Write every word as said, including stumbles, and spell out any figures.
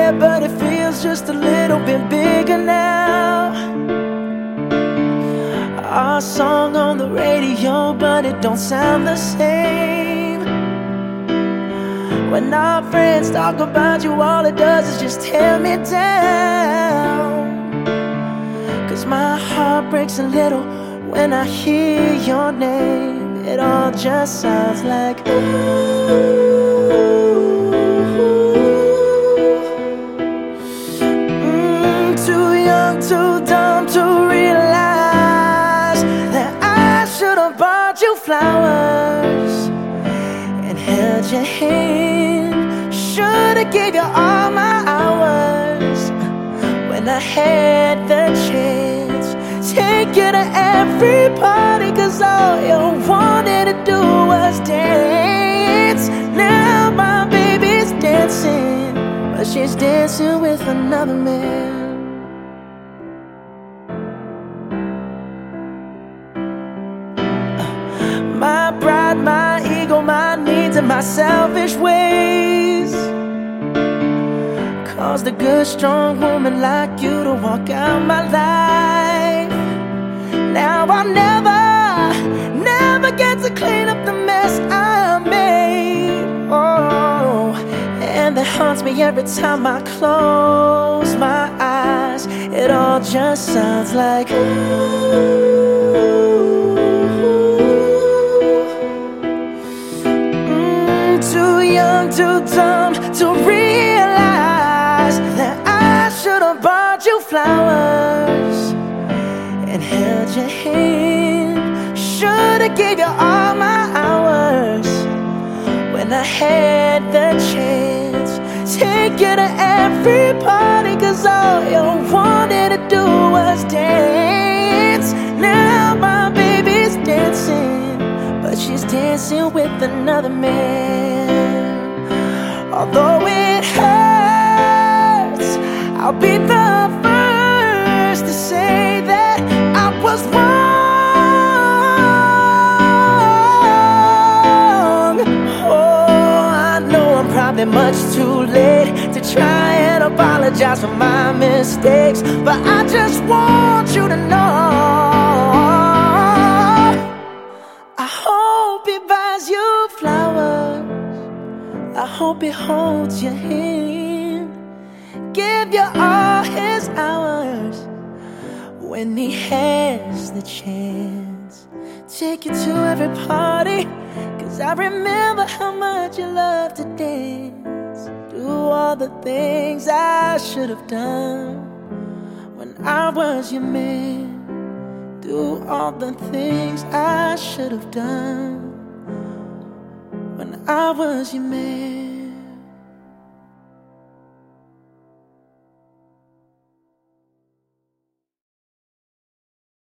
there, but it feels just a little bit bigger now. Our song on the radio, but it don't sound the same. When our friends talk about you, all it does is just tear me down. Cause my heart breaks a little when I hear your name. It all just sounds like ooh. Mm, too young, too dumb to realize that I should have bought you flowers and held your hand. Should have gave you all my hours when I had the chance. Take you to every party, cause all you wanted to do was dance. Now my baby's dancing, but she's dancing with another man. My pride, my ego, my needs, and my selfish ways caused a good, strong woman like you to walk out my life. Now I'll never, never get to clean up the mess I made. Oh, and that haunts me every time I close my eyes. It all just sounds like ooh. Too young, too dumb to realize that I should have bought you flowers and held your hand. Should have gave you all my hours when I had the chance. Take you to every party, cause all you wanted to do was dance. Now my baby's dancing, but she's dancing with another man. Although it hurts, I'll be the first to say that I was wrong. Oh, I know I'm probably much too late to try and apologize for my mistakes, but I just want you to know I hope he buys you flowers. I hope he holds your hand, give you all his hours when he has the chance. Take you to every party, cause I remember how much you love to dance. Do all the things I should have done when I was your man. Do all the things I should have done when I was your man.